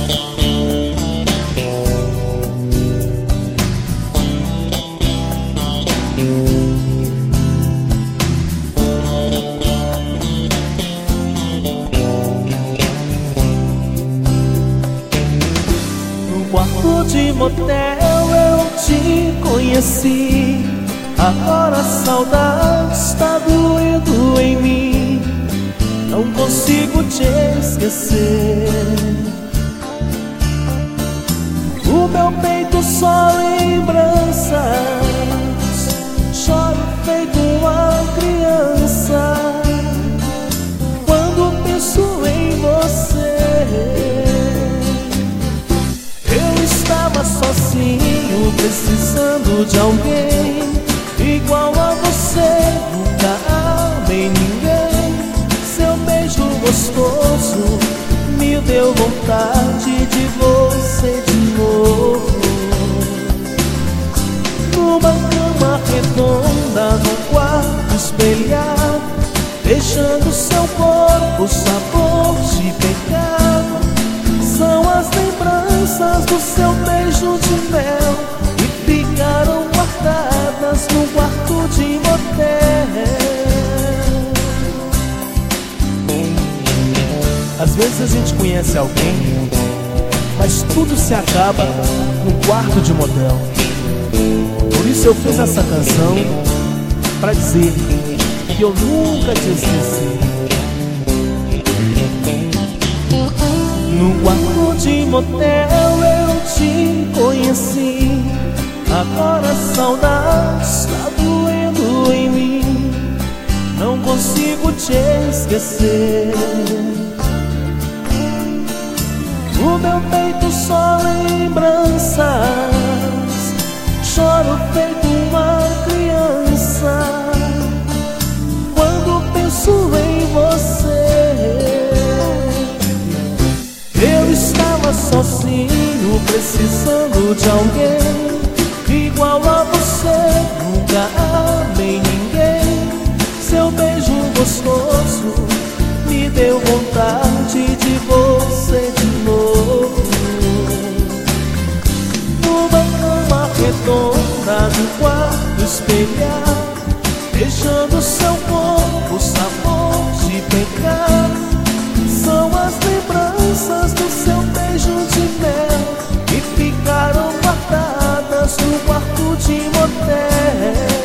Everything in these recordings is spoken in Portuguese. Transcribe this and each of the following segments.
quarto de motel eu te conheci. Agora a saudade está doendo em mim. Não consigo te esquecer. O meu peito só lembranças. Choro feito uma criança quando penso em você. Eu estava sozinho, precisando de alguém igual a você. Nunca amei ninguém. Seu beijo gostoso me deu vontade de você de novo. Numa cama redonda, num quarto espelhado, deixando seu corpo sabor de pecado. São as lembranças do seu beijo de mel e ficaram guardadas no quarto de motel. Às vezes a gente conhece alguém, mas tudo se acaba no quarto de motel. Por isso eu fiz essa canção pra dizer que eu nunca te esqueci. No quarto de motel eu te conheci. Agora a saudade está doendo em mim. Não consigo te esquecer. O meu peito só lembranças. Choro feito uma criança quando penso em você. Eu estava sozinho, precisando de alguém igual a você. Nunca amei ninguém. Seu beijo gostoso me deu vontade de você de novo. Numa cama redonda, no quarto espelhado, deixando seu corpo sabor de pecado. São as lembranças do seu beijo de mel que ficaram guardadas no quarto de motel.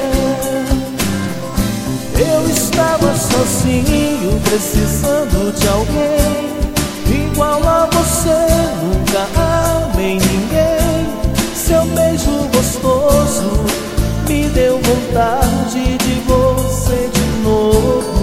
Eu estava sozinho, precisando de alguém igual a você. Nunca amei ninguém. Seu beijo gostoso me deu vontade de você de novo.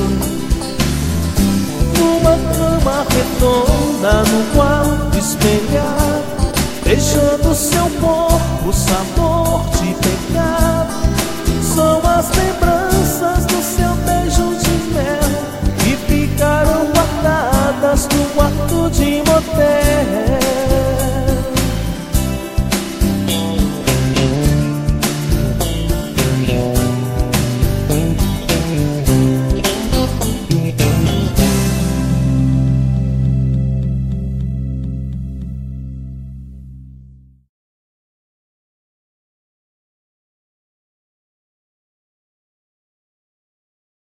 Numa cama redonda, no quarto espelhado, deixando seu corpo sabor de pecado. São as lembranças do seu beijo de mel que ficaram guardadas no quarto de motel.